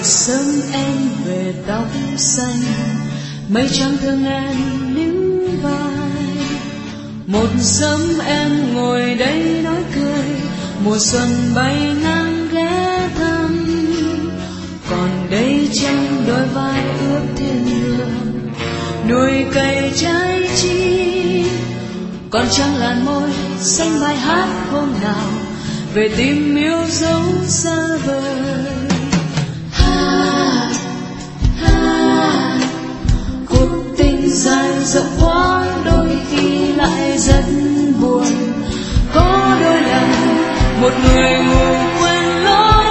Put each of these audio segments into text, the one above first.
sớm em về tóc xanh, mây trắng thương em níu vai. Một sớm em ngồi đây nói cười, mùa xuân bay ngang ghé thăm. Còn đây trong đôi vai ướt thiên đường, đôi cây trái chi. Còn trăng làn môi xanh bài hát hôm nào về tìm yêu dấu xa vời. Cuộc tình dài rộng quá đôi khi lại rất buồn. Có đôi lần một người ngủ quên lối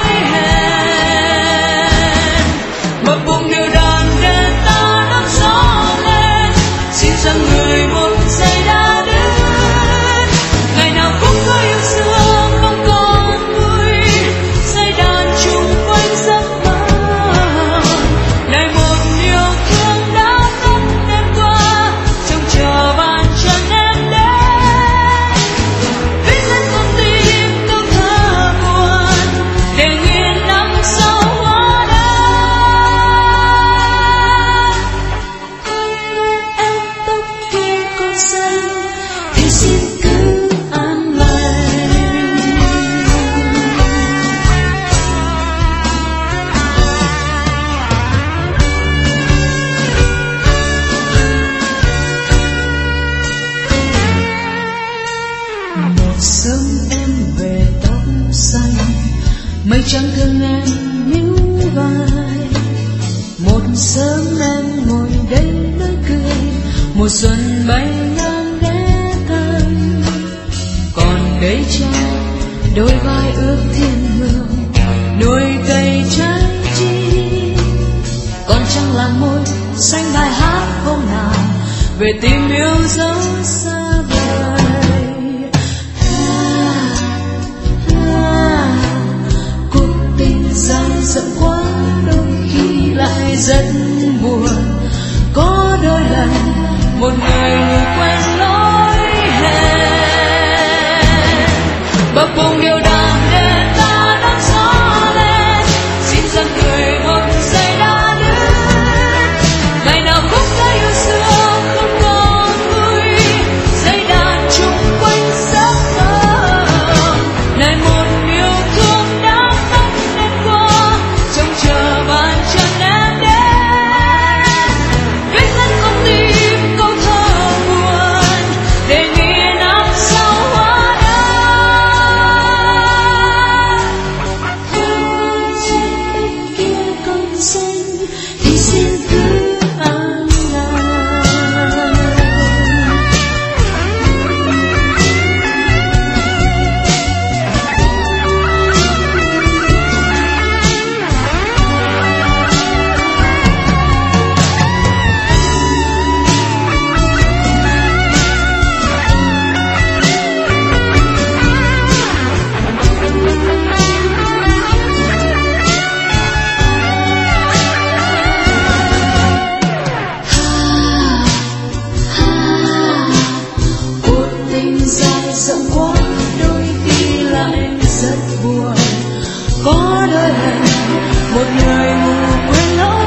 hẹn, bập bùng điều đàn để ta đón gió lên. Xin rằng người một giây đã đến, ngày nào cũng có yêu thương không còn vui. Dây đàn chung quanh giấc mơ này, một yêu thương đã tắt đêm qua, trông chờ bàn chân em đến. Viết lên con tim câu thơ buồn để nghiền năm sau hoa đá. Em tóc kia còn xanh thì xin cứ an lành. Một sớm em về tóc xanh, mây trắng thương em níu vai. Một sớm em ngồi đây nói cười, mùa xuân bay ngang ghé thăm. Còn đây trong đôi vai ướt thiên hương, đôi cây trái chi. Còn trăng làn môi xanh bài hát hôm nào về tìm yêu dấu xa vời. Cuộc tình dài rộng quá đôi khi lại rất buồn. Có đôi lần một người ngủ quên lối hẹn, bập bùng điều đàn để ta đón gió lên. Xin rằng người một giây đã đến, ngày nào cũng có yêu thương không còn vui. Dây đàn chung quanh giấc mơ này, một yêu thương đã tắt đêm qua, trông chờ bàn chân em đến. Viết lên con tim câu thơ buồn để nghiền năm sau hoa đá. Trên bên kia còn xanh thì xin cứ an lành. Cuộc tình dài rộng quá đôi khi lại rất buồn. Có đôi lần một người ngủ quên lối